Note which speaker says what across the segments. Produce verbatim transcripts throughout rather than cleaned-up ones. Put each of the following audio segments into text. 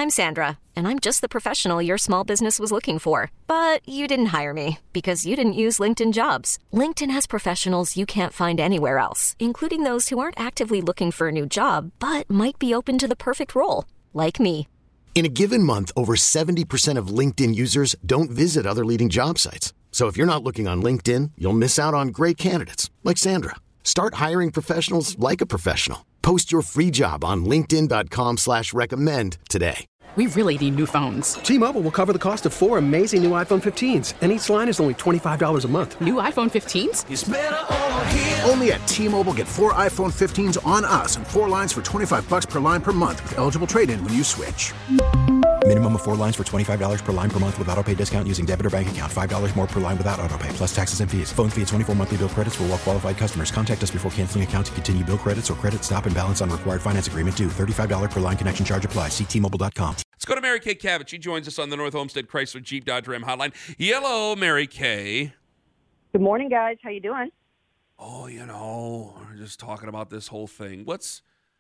Speaker 1: I'm Sandra, and I'm just the professional your small business was looking for. But you didn't hire me because you didn't use LinkedIn Jobs. LinkedIn has professionals you can't find anywhere else, including those who aren't actively looking for a new job, but might be open to the perfect role, like me.
Speaker 2: In a given month, over seventy percent of LinkedIn users don't visit other leading job sites. So if you're not looking on LinkedIn, you'll miss out on great candidates like Sandra. Start hiring professionals like a professional. Post your free job on linkedin dot com slash recommend today.
Speaker 3: We really need new phones.
Speaker 4: T-Mobile will cover the cost of four amazing new iPhone fifteens, and each line is only twenty-five dollars a month.
Speaker 3: New iPhone fifteens?
Speaker 5: It's better over here.
Speaker 6: Only at T-Mobile, get four iPhone fifteens on us and four lines for twenty-five bucks per line per month with eligible trade-in when you switch.
Speaker 7: Minimum of four lines for twenty-five dollars per line per month with autopay discount using debit or bank account. five dollars more per line without autopay, plus taxes and fees. Phone fee at twenty-four monthly bill credits for well-qualified customers. Contact us before canceling account to continue bill credits or credit stop and balance on required finance agreement due. thirty-five dollars per line connection charge applies. See T Mobile dot com.
Speaker 8: Let's go to Mary Kay Cabot. She joins us on the North Olmsted Chrysler Jeep Dodge Ram hotline. Hello, Mary Kay.
Speaker 9: Good morning, guys. How you doing?
Speaker 8: Oh, you know, we're just talking about this whole thing. What's,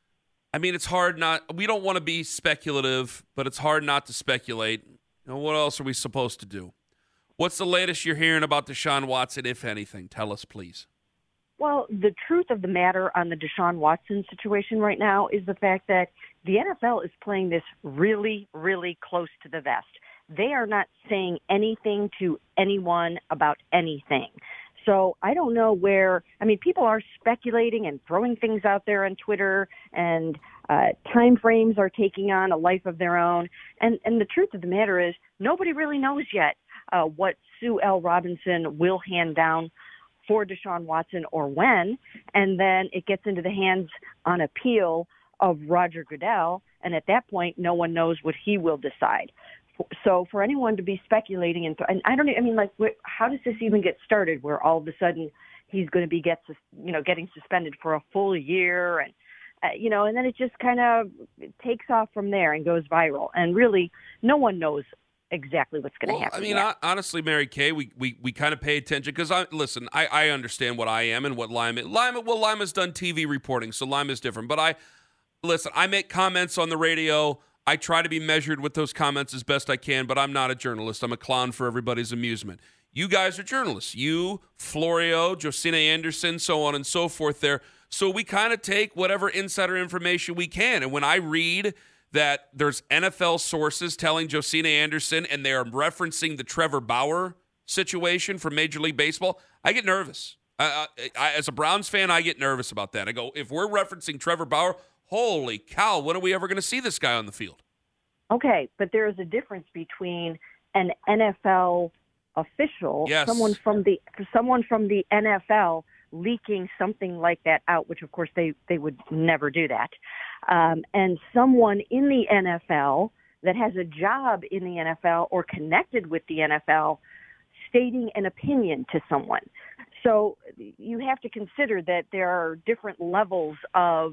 Speaker 8: I mean, it's hard not, we don't want to be speculative, but it's hard not to speculate. You know, what else are we supposed to do? What's the latest you're hearing about Deshaun Watson, if anything? Tell us, please.
Speaker 9: Well, the truth of the matter on the Deshaun Watson situation right now is the fact that the N F L is playing this really, really close to the vest. They are not saying anything to anyone about anything. So I don't know where, I mean, people are speculating and throwing things out there on Twitter, and uh, time frames are taking on a life of their own. And, and the truth of the matter is nobody really knows yet uh, what Sue L. Robinson will hand down for Deshaun Watson or when, and then it gets into the hands on appeal of Roger Goodell, and at that point, no one knows what he will decide. So for anyone to be speculating, and, and I don't, I mean, like, how does this even get started? Where all of a sudden he's going to be get, you know, getting suspended for a full year, and uh, you know, and then it just kind of takes off from there and goes viral, and really, no one knows exactly what's going to
Speaker 8: well,
Speaker 9: happen.
Speaker 8: I mean,
Speaker 9: yet.
Speaker 8: honestly, Mary Kay, we we, we kind of pay attention because I listen. I, I understand what I am and what Lima Lima. Well, Lima's done T V reporting, so Lima's different. But I listen. I make comments on the radio. I try to be measured with those comments as best I can, but I'm not a journalist. I'm a clown for everybody's amusement. You guys are journalists. You, Florio, Josina Anderson, so on and so forth there. So we kind of take whatever insider information we can. And when I read that there's N F L sources telling Josina Anderson and they are referencing the Trevor Bauer situation from Major League Baseball, I get nervous. I, I, as a Browns fan, I get nervous about that. I go, if we're referencing Trevor Bauer, holy cow, when are we ever going to see this guy on the field?
Speaker 9: Okay, but there is a difference between an N F L official,
Speaker 8: yes.
Speaker 9: someone from the someone from the N F L leaking something like that out, which of course they, they would never do that, um, and someone in the N F L that has a job in the N F L or connected with the N F L stating an opinion to someone. So you have to consider that there are different levels of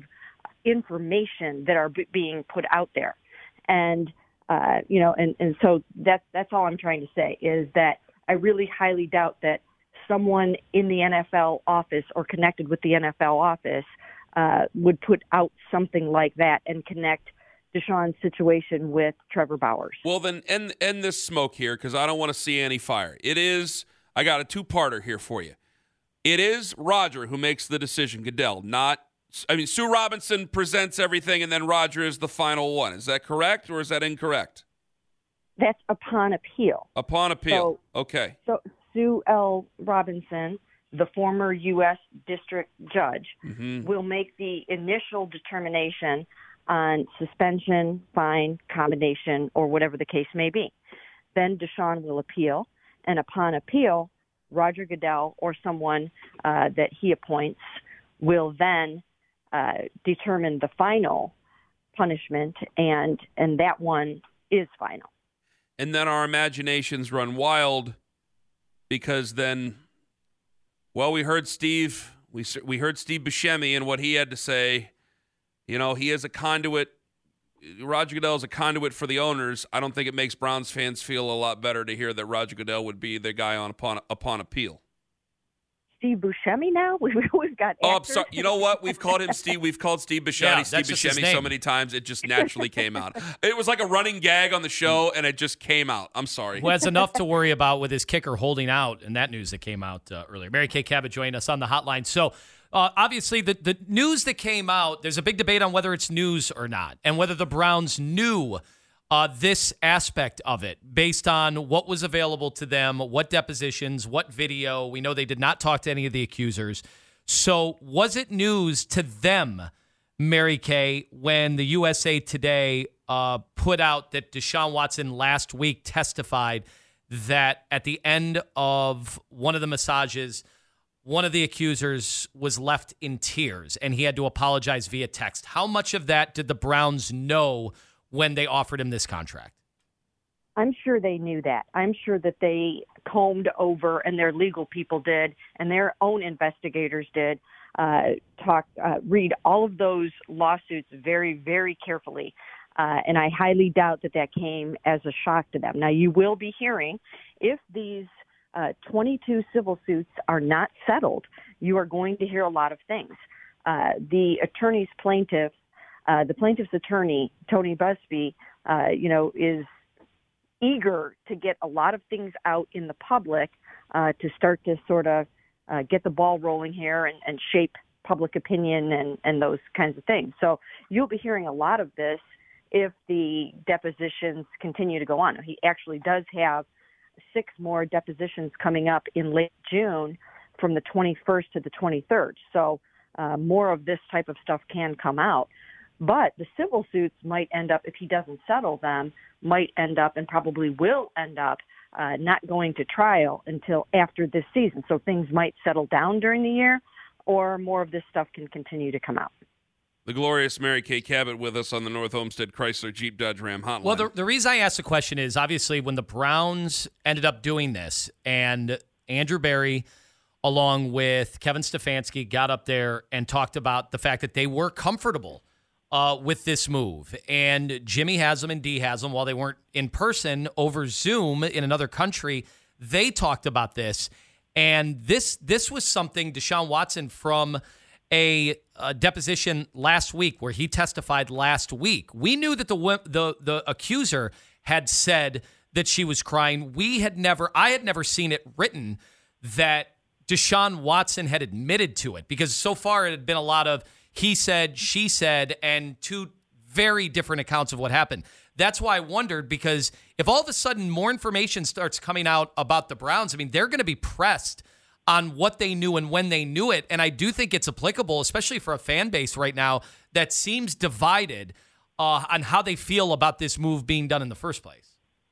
Speaker 9: information that are b- being put out there. And, uh, you know, and, and so that's, that's all I'm trying to say is that I really highly doubt that someone in the N F L office or connected with the N F L office uh, would put out something like that and connect Deshaun's situation with Trevor Bauer's.
Speaker 8: Well, then end, end this smoke here because I don't want to see any fire. It is, I got a two-parter here for you. It is Roger who makes the decision, Goodell, not I mean, Sue Robinson presents everything, and then Roger is the final one. Is that correct, or is that incorrect?
Speaker 9: That's upon appeal.
Speaker 8: Upon appeal.
Speaker 9: So,
Speaker 8: okay.
Speaker 9: So Sue L. Robinson, the former U S district judge,
Speaker 8: mm-hmm.
Speaker 9: will make the initial determination on suspension, fine, combination, or whatever the case may be. Then Deshaun will appeal, and upon appeal, Roger Goodell or someone uh, that he appoints will then Uh, determine the final punishment, and and that one is final.
Speaker 8: And then our imaginations run wild because then, well, we heard Steve, we we heard Steve Buscemi and what he had to say. You know, he is a conduit. Roger Goodell is a conduit for the owners. I don't think it makes Browns fans feel a lot better to hear that Roger Goodell would be the guy on upon upon appeal.
Speaker 9: Steve Buscemi now? We've, we've got
Speaker 8: Oh, I'm
Speaker 9: actors.
Speaker 8: sorry. You know what? We've called him Steve. We've called Steve Buscemi
Speaker 5: Yeah,
Speaker 8: Steve
Speaker 5: that's just his
Speaker 8: Buscemi
Speaker 5: name.
Speaker 8: so many times, it just naturally came out. It was like a running gag on the show, and it just came out. I'm sorry.
Speaker 5: Who has enough to worry about with his kicker holding out, and that news that came out uh, earlier. Mary Kay Cabot joined us on the hotline. So, uh, obviously, the, the news that came out, there's a big debate on whether it's news or not, and whether the Browns knew uh, this aspect of it based on what was available to them, what depositions, what video. We know they did not talk to any of the accusers. So, was it news to them, Mary Kay, when the U S A Today uh, put out that Deshaun Watson last week testified that at the end of one of the massages, one of the accusers was left in tears and he had to apologize via text? How much of that did the Browns know when they offered him this contract?
Speaker 9: I'm sure they knew that. I'm sure that they combed over, and their legal people did, and their own investigators did, uh, talk, uh, read all of those lawsuits very, very carefully. Uh, and I highly doubt that that came as a shock to them. Now, you will be hearing, if these uh, twenty-two civil suits are not settled, you are going to hear a lot of things. Uh, the attorney's plaintiff, uh, the plaintiff's attorney, Tony Busby, uh, you know, is eager to get a lot of things out in the public uh, to start to sort of uh, get the ball rolling here and, and shape public opinion and, and those kinds of things. So you'll be hearing a lot of this if the depositions continue to go on. He actually does have six more depositions coming up in late June from the twenty-first to the twenty-third. So uh, more of this type of stuff can come out. But the civil suits might end up, if he doesn't settle them, might end up and probably will end up uh, not going to trial until after this season. So things might settle down during the year, or more of this stuff can continue to come out.
Speaker 8: The glorious Mary Kay Cabot with us on the North Olmsted Chrysler Jeep Dodge Ram hotline.
Speaker 5: Well, the, the reason I asked the question is, obviously, when the Browns ended up doing this, and Andrew Berry, along with Kevin Stefanski, got up there and talked about the fact that they were comfortable Uh, with this move. And Jimmy Haslam and Dee Haslam, while they weren't in person, over Zoom in another country, they talked about this. And this this was something Deshaun Watson from a, a deposition last week where he testified last week. We knew that the the the accuser had said that she was crying. We had never, I had never seen it written that Deshaun Watson had admitted to it, because so far it had been a lot of he said, she said, and two very different accounts of what happened. That's why I wondered, because if all of a sudden more information starts coming out about the Browns, I mean, they're going to be pressed on what they knew and when they knew it. And I do think it's applicable, especially for a fan base right now that seems divided uh, on how they feel about this move being done in the first place.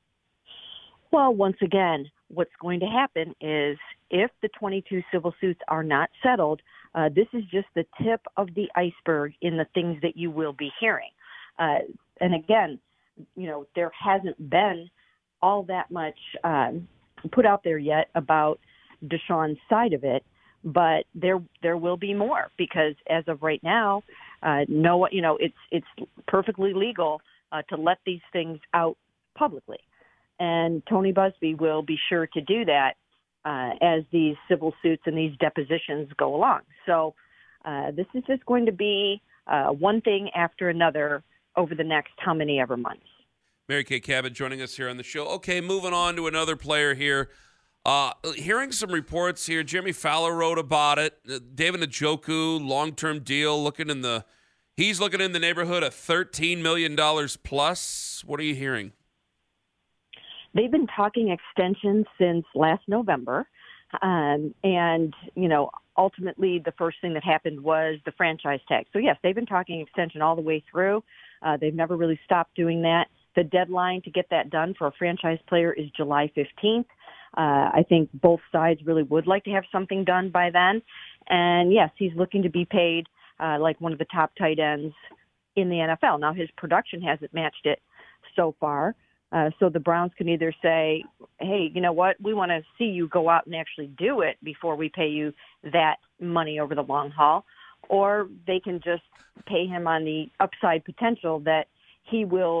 Speaker 9: Well, once again, what's going to happen is if the twenty-two civil suits are not settled, Uh, this is just the tip of the iceberg in the things that you will be hearing. Uh, and again, you know, there hasn't been all that much um, put out there yet about Deshaun's side of it, but there there will be more, because as of right now, uh, no, you know, it's it's perfectly legal uh, to let these things out publicly, and Tony Busby will be sure to do that Uh, as these civil suits and these depositions go along. So uh, this is just going to be uh, one thing after another over the next how many ever months.
Speaker 8: Mary Kay Cabot joining us here on the show. Okay, moving on to another player here. Uh, hearing some reports here, Jimmy Fowler wrote about it. Uh, David Njoku, long-term deal, looking in the he's looking in the neighborhood of thirteen million dollars plus. What are you hearing?
Speaker 9: They've been talking extensions since last November. Um, and, you know, ultimately the first thing that happened was the franchise tag. So, yes, they've been talking extension all the way through. Uh, they've never really stopped doing that. The deadline to get that done for a franchise player is July fifteenth. Uh, I think both sides really would like to have something done by then. And, yes, he's looking to be paid uh, like one of the top tight ends in the N F L. Now, his production hasn't matched it so far. Uh, so the Browns can either say, hey, you know what, we want to see you go out and actually do it before we pay you that money over the long haul, or they can just pay him on the upside potential that he will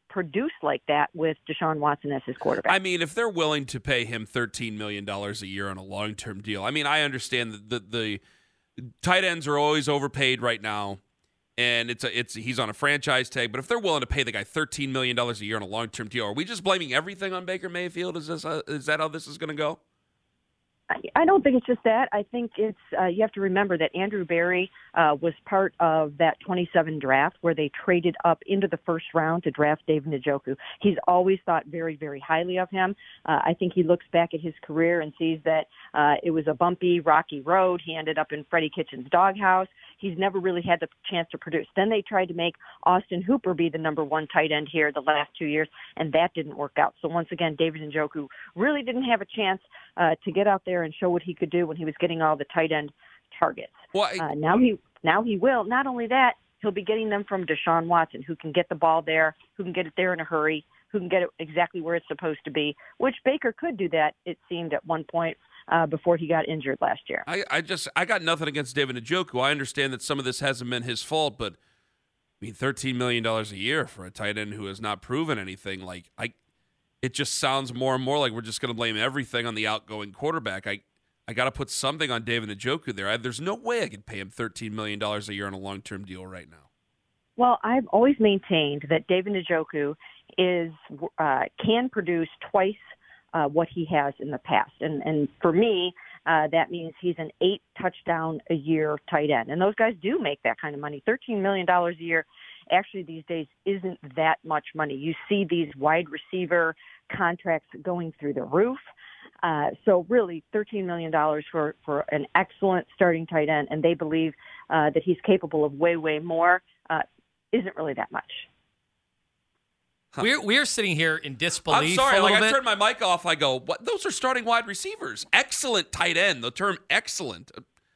Speaker 9: produce like that with Deshaun Watson as his quarterback.
Speaker 8: I mean, if they're willing to pay him thirteen million dollars a year on a long-term deal, I mean, I understand that the, the tight ends are always overpaid right now, and it's a, it's he's on a franchise tag. But if they're willing to pay the guy thirteen million dollars a year on a long-term deal, are we just blaming everything on Baker Mayfield? Is this uh, is that how this is going to go?
Speaker 9: I don't think it's just that. I think it's uh, you have to remember that Andrew Berry uh, was part of that twenty-seven draft where they traded up into the first round to draft David Njoku. He's always thought very, very highly of him. Uh, I think he looks back at his career and sees that uh, it was a bumpy, rocky road. He ended up in Freddie Kitchens' doghouse. He's never really had the chance to produce. Then they tried to make Austin Hooper be the number one tight end here the last two years, and that didn't work out. So once again, David Njoku really didn't have a chance uh, to get out there and show what he could do when he was getting all the tight end targets.
Speaker 8: Well, I,
Speaker 9: uh, now he now he will. Not only that, he'll be getting them from Deshaun Watson, who can get the ball there, who can get it there in a hurry, who can get it exactly where it's supposed to be, which Baker could do that, it seemed, at one point uh, before he got injured last year.
Speaker 8: I, I just I got nothing against David Njoku. I understand that some of this hasn't been his fault, but I mean, thirteen million dollars a year for a tight end who has not proven anything, like I, it just sounds more and more like we're just going to blame everything on the outgoing quarterback. I I got to put something on David Njoku there. I, there's no way I could pay him thirteen million dollars a year on a long-term deal right now.
Speaker 9: Well, I've always maintained that David Njoku is uh, can produce twice uh, what he has in the past. And, and for me, uh, that means he's an eight touchdown a year tight end. And those guys do make that kind of money. thirteen million dollars a year actually these days isn't that much money. You see these wide receiver contracts going through the roof. Uh, so really thirteen million dollars for, for an excellent starting tight end, and they believe uh, that he's capable of way, way more, uh, isn't really that much.
Speaker 5: Huh. We're we're sitting here in disbelief.
Speaker 8: I'm sorry,
Speaker 5: a
Speaker 8: like
Speaker 5: little
Speaker 8: I
Speaker 5: bit.
Speaker 8: turned my mic off. I go, what? Those are starting wide receivers. Excellent tight end. The term excellent.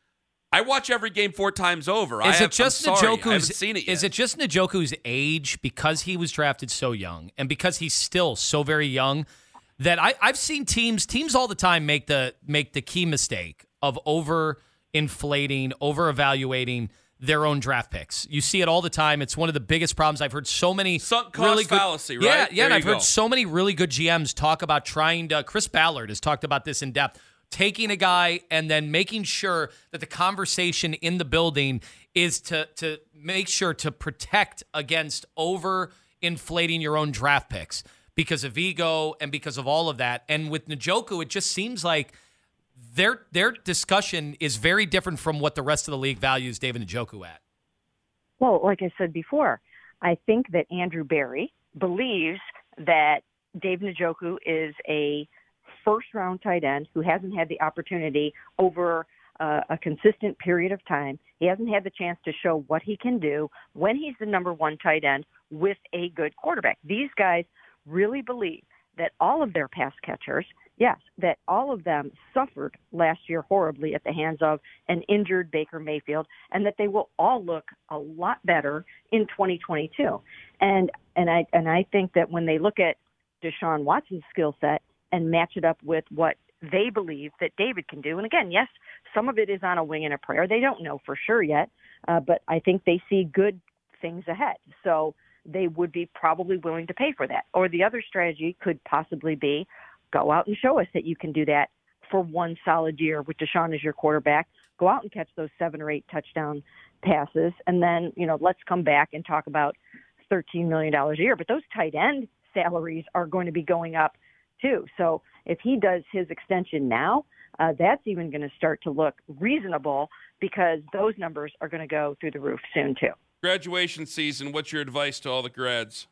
Speaker 8: I watch every game four times over.
Speaker 5: Is
Speaker 8: I
Speaker 5: it
Speaker 8: have,
Speaker 5: just
Speaker 8: I'm sorry, I
Speaker 5: Njoku's?
Speaker 8: haven't seen it yet.
Speaker 5: Is it just Njoku's age because he was drafted so young and because he's still so very young that I, I've seen teams teams all the time make the make the key mistake of over inflating, over evaluating their own draft picks. You see it all the time. It's one of the biggest problems. I've heard so many
Speaker 8: sunk cost
Speaker 5: really good,
Speaker 8: fallacy, right?
Speaker 5: Yeah, yeah.
Speaker 8: There
Speaker 5: And I've
Speaker 8: you
Speaker 5: heard
Speaker 8: go.
Speaker 5: so many really good G Ms talk about trying to. Chris Ballard has talked about this in depth. Taking a guy and then making sure that the conversation in the building is to to make sure to protect against over inflating your own draft picks because of ego and because of all of that. And with Njoku, it just seems like their their discussion is very different from what the rest of the league values David Njoku at.
Speaker 9: Well, like I said before, I think that Andrew Berry believes that David Njoku is a first-round tight end who hasn't had the opportunity over uh, a consistent period of time. He hasn't had the chance to show what he can do when he's the number one tight end with a good quarterback. These guys really believe that all of their pass catchers, yes, that all of them suffered last year horribly at the hands of an injured Baker Mayfield, and that they will all look a lot better in twenty twenty-two. And and I and I think that when they look at Deshaun Watson's skill set and match it up with what they believe that David can do. And again, yes, some of it is on a wing and a prayer. They don't know for sure yet, uh, but I think they see good things ahead. So they would be probably willing to pay for that. Or the other strategy could possibly be go out and show us that you can do that for one solid year with Deshaun as your quarterback. Go out and catch those seven or eight touchdown passes. And then, you know, let's come back and talk about thirteen million dollars a year. But those tight end salaries are going to be going up too. So if he does his extension now, uh, that's even going to start to look reasonable because those numbers are going to go through the roof soon too.
Speaker 8: Graduation season, what's your advice to all the grads?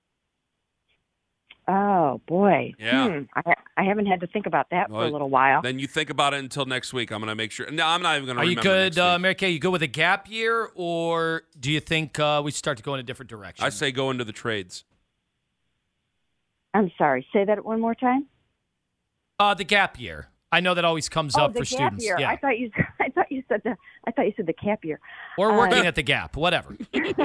Speaker 9: Oh, boy.
Speaker 8: Yeah.
Speaker 9: Hmm. I, I haven't had to think about that
Speaker 8: Well,
Speaker 9: for a little while.
Speaker 8: Then you think about it until next week. I'm going to make sure. No, I'm not even going to
Speaker 5: Are
Speaker 8: remember
Speaker 5: you
Speaker 8: next
Speaker 5: good, uh,
Speaker 8: week.
Speaker 5: Mary Kay? You go with a gap year, or do you think uh, we start to go in a different direction?
Speaker 8: I say go into the trades.
Speaker 9: I'm sorry. Say that one more time.
Speaker 5: Uh, the gap year. I know that always comes
Speaker 9: oh,
Speaker 5: up
Speaker 9: the
Speaker 5: for
Speaker 9: gap
Speaker 5: students.
Speaker 9: Year.
Speaker 5: Yeah.
Speaker 9: I thought you. I thought you said the. I thought you said the cap year.
Speaker 5: Or working
Speaker 9: uh,
Speaker 5: at the gap, whatever.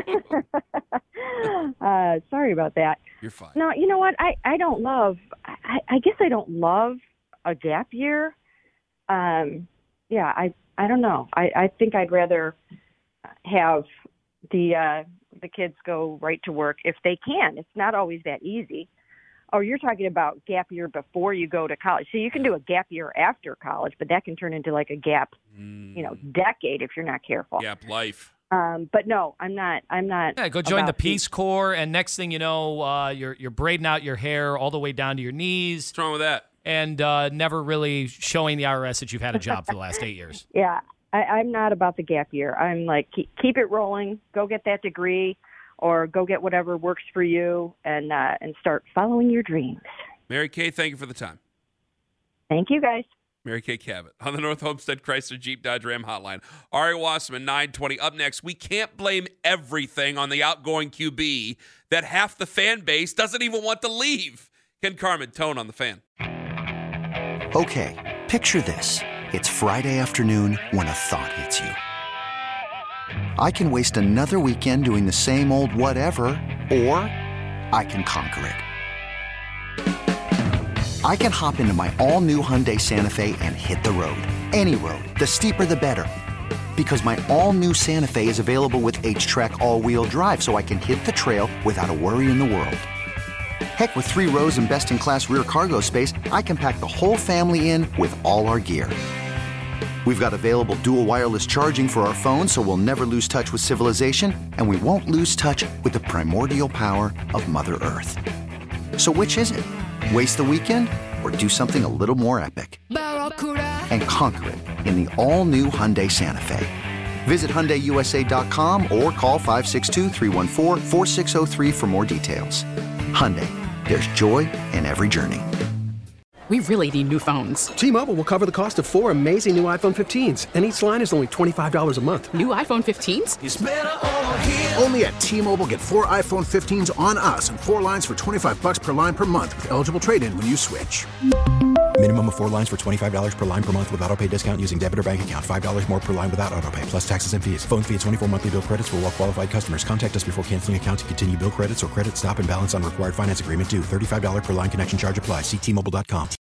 Speaker 9: uh, sorry about that.
Speaker 8: You're fine.
Speaker 9: No, you know what? I, I don't love. I, I guess I don't love a gap year. Um, yeah, I I don't know. I, I think I'd rather have the uh, the kids go right to work if they can. It's not always that easy. Oh, you're talking about gap year before you go to college. So you can do a gap year after college, but that can turn into like a gap,
Speaker 8: mm.
Speaker 9: you know, decade if you're not careful.
Speaker 8: Gap life.
Speaker 9: Um, but no, I'm not. I'm not.
Speaker 5: Yeah, go join the Peace Corps, and next thing you know, uh, you're you're braiding out your hair all the way down to your knees.
Speaker 8: What's wrong with that?
Speaker 5: And uh, never really showing the I R S that you've had a job for the last eight years.
Speaker 9: Yeah, I, I'm not about the gap year. I'm like, keep, keep it rolling. Go get that degree. Or go get whatever works for you and uh, and start following your dreams.
Speaker 8: Mary Kay, thank you for the time.
Speaker 9: Thank you, guys.
Speaker 8: Mary Kay Cabot on the North Homestead Chrysler Jeep Dodge Ram Hotline. Ari Wasserman, nine twenty. Up next, we can't blame everything on the outgoing Q B that half the fan base doesn't even want to leave. Ken Carman, Tone on the Fan.
Speaker 10: Okay, picture this. It's Friday afternoon when a thought hits you. I can waste another weekend doing the same old whatever, or I can conquer it. I can hop into my all-new Hyundai Santa Fe and hit the road. Any road. The steeper, the better. Because my all-new Santa Fe is available with H-Track all-wheel drive, so I can hit the trail without a worry in the world. Heck, with three rows and best-in-class rear cargo space, I can pack the whole family in with all our gear. We've got available dual wireless charging for our phones, so we'll never lose touch with civilization, and we won't lose touch with the primordial power of Mother Earth. So which is it? Waste the weekend or do something a little more epic? And conquer it in the all-new Hyundai Santa Fe. Visit Hyundai U S A dot com or call five six two, three one four, four six zero three for more details. Hyundai, there's joy in every journey.
Speaker 3: We really need new phones.
Speaker 4: T-Mobile will cover the cost of four amazing new iPhone fifteens, and each line is only twenty-five dollars a month.
Speaker 3: New iPhone fifteens?
Speaker 6: It's better over here. Only at T-Mobile, get four iPhone fifteens on us and four lines for twenty-five bucks per line per month with eligible trade-in when you switch.
Speaker 7: Minimum of four lines for twenty-five dollars per line per month with autopay discount using debit or bank account. five dollars more per line without autopay, plus taxes and fees. Phone fee at twenty-four monthly bill credits for well-qualified customers. Contact us before canceling account to continue bill credits or credit stop and balance on required finance agreement due. thirty-five dollars per line connection charge applies. See T Mobile dot com.